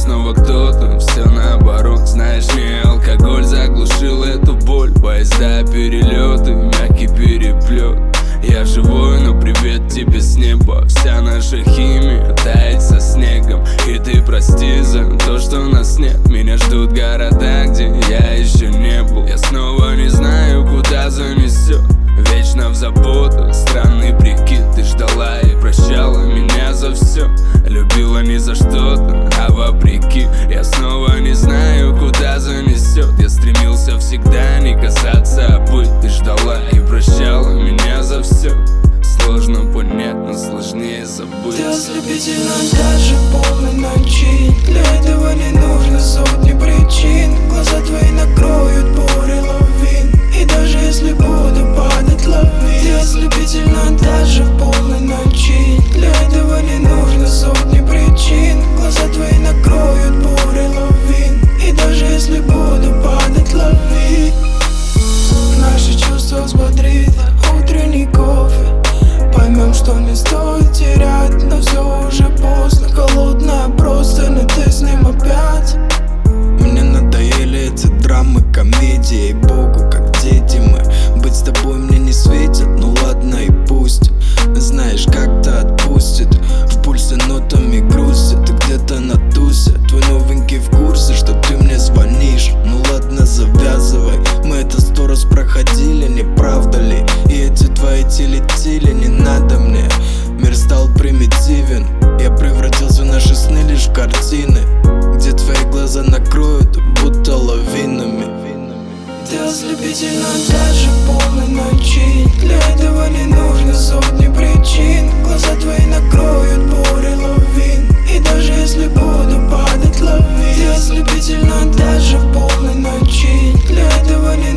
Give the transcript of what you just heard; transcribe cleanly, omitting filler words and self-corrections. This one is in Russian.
снова кто-то, все наоборот. Знаешь, не алкоголь заглушил эту боль. Поезда, перелеты, мягкий переплет. Я живой, но привет тебе с неба. Вся наша химия тает со снегом. И ты прости за то, что нас нет. Меня ждут города, где я еще не был. Я снова не знаю, куда занесет. Вечно в заботах, странный прикид. Ты ждала и прощала меня за все. Любила не за что-то, а вопреки. Я снова не знаю, куда занесет. Я стремился всегда не касаться, а быть. Ты ждала и прощала меня за все. Сложно понять, но сложнее забыть. Ты ослепительна даже полной ночи. Для этого не нужно сотни причин. Глаза твои накроют бурей лавин. И даже если буду падать, лови. Ты ослепительна даже в полной ночи. Для этого не нужно сотни причин. Глаза твои накроют бурей лавин. И даже если буду падать, лови. Наши чувства взбодрит утренний кофе. Поймем, что не стоит терять, но все уже поздно. Холодная простынь, и ты с ним опять. Мне надоели эти драмы, комедии. Ей-богу, как дети мы. Быть с тобой мне не светит, ну ладно и пусть. Знаешь, как-то отпустит. В пульсе нотами грустит. Ты где-то на тусе. Твой новенький в курсе, что ты мне звонишь. Ну ладно, завязывай. Мы это 100 раз проходили, не правда ли? И эти твои тили-тили не надо мне. Мир стал примитивен. Я превратился в наши сны лишь в картины, где твои глаза накроют, будто лавинами. Ты ослепительна даже в полной ночи. Для этого не нужно сотни причин. Глаза твои накроют бурей лавин. И даже если буду падать, лови. Ты ослепительна даже в полной ночи. Для этого не